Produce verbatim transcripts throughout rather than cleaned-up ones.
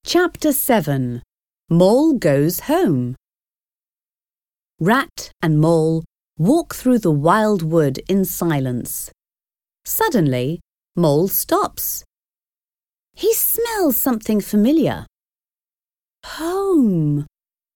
Chapter seven. Mole Goes Home. Rat and Mole walk through the wild wood in silence. Suddenly, Mole stops. He smells something familiar. Home.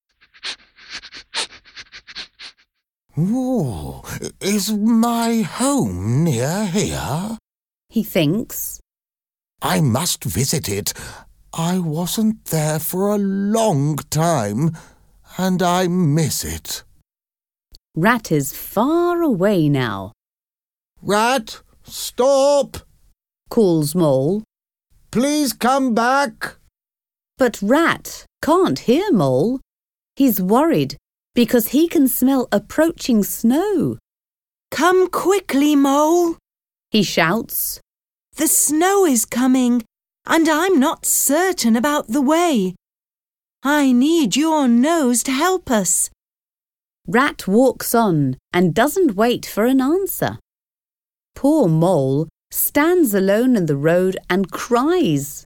Oh, is my home near here? He thinks. I must visit it. I wasn't there for a long time, and I miss it. Rat is far away now. Rat, stop! Calls Mole. Please come back. But Rat can't hear Mole. He's worried because he can smell approaching snow. Come quickly, Mole, he shouts. The snow is coming, and I'm not certain about the way. I need your nose to help us. Rat walks on and doesn't wait for an answer. Poor Mole stands alone in the road and cries.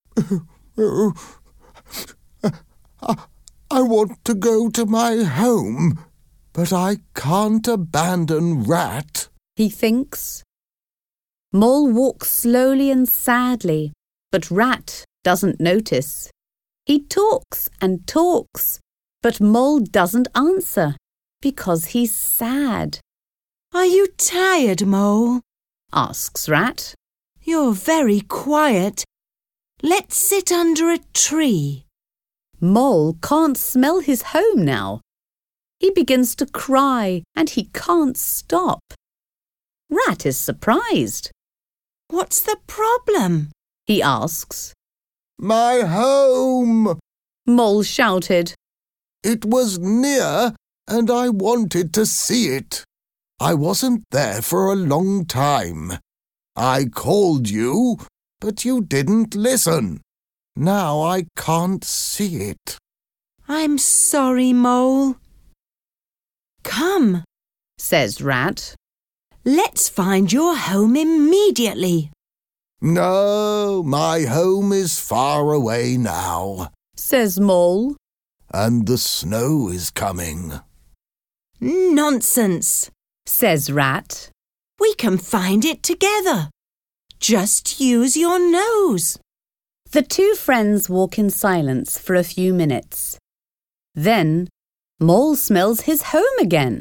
I want to go to my home, but I can't abandon Rat, he thinks. Mole walks slowly and sadly, but Rat doesn't notice. He talks and talks, but Mole doesn't answer because he's sad. Are you tired, Mole? Asks Rat. You're very quiet. Let's sit under a tree. Mole can't smell his home now. He begins to cry and he can't stop. Rat is surprised. What's the problem? He asks. My home! Mole shouted. It was near and I wanted to see it. I wasn't there for a long time. I called you, but you didn't listen. Now I can't see it. I'm sorry, Mole. Come, says Rat. Let's find your home immediately. No, my home is far away now, says Mole. And the snow is coming. Nonsense, says Rat. We can find it together. Just use your nose. The two friends walk in silence for a few minutes. Then, Mole smells his home again.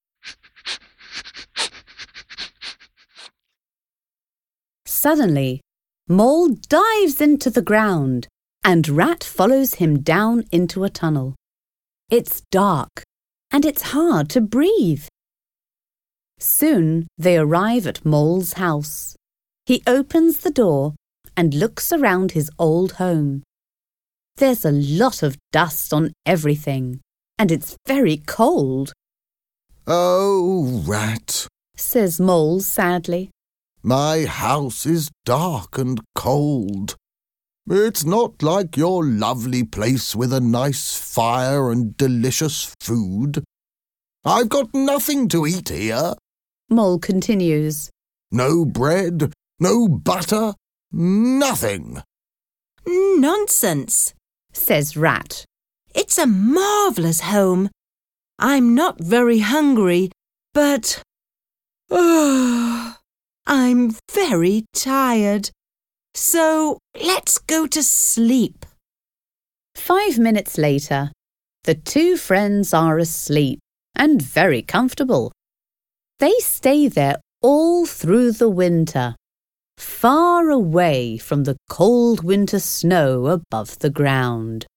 Suddenly, Mole dives into the ground and Rat follows him down into a tunnel. It's dark and it's hard to breathe. Soon they arrive at Mole's house. He opens the door and looks around his old home. There's a lot of dust on everything and it's very cold. Oh, Rat, says Mole sadly. My house is dark and cold. It's not like your lovely place with a nice fire and delicious food. I've got nothing to eat here. Mole continues. No bread, no butter, nothing. Nonsense, says Rat. It's a marvellous home. I'm not very hungry, but... Oh, I'm very tired. So let's go to sleep. Five minutes later, the two friends are asleep and very comfortable. They stay there all through the winter, far away from the cold winter snow above the ground.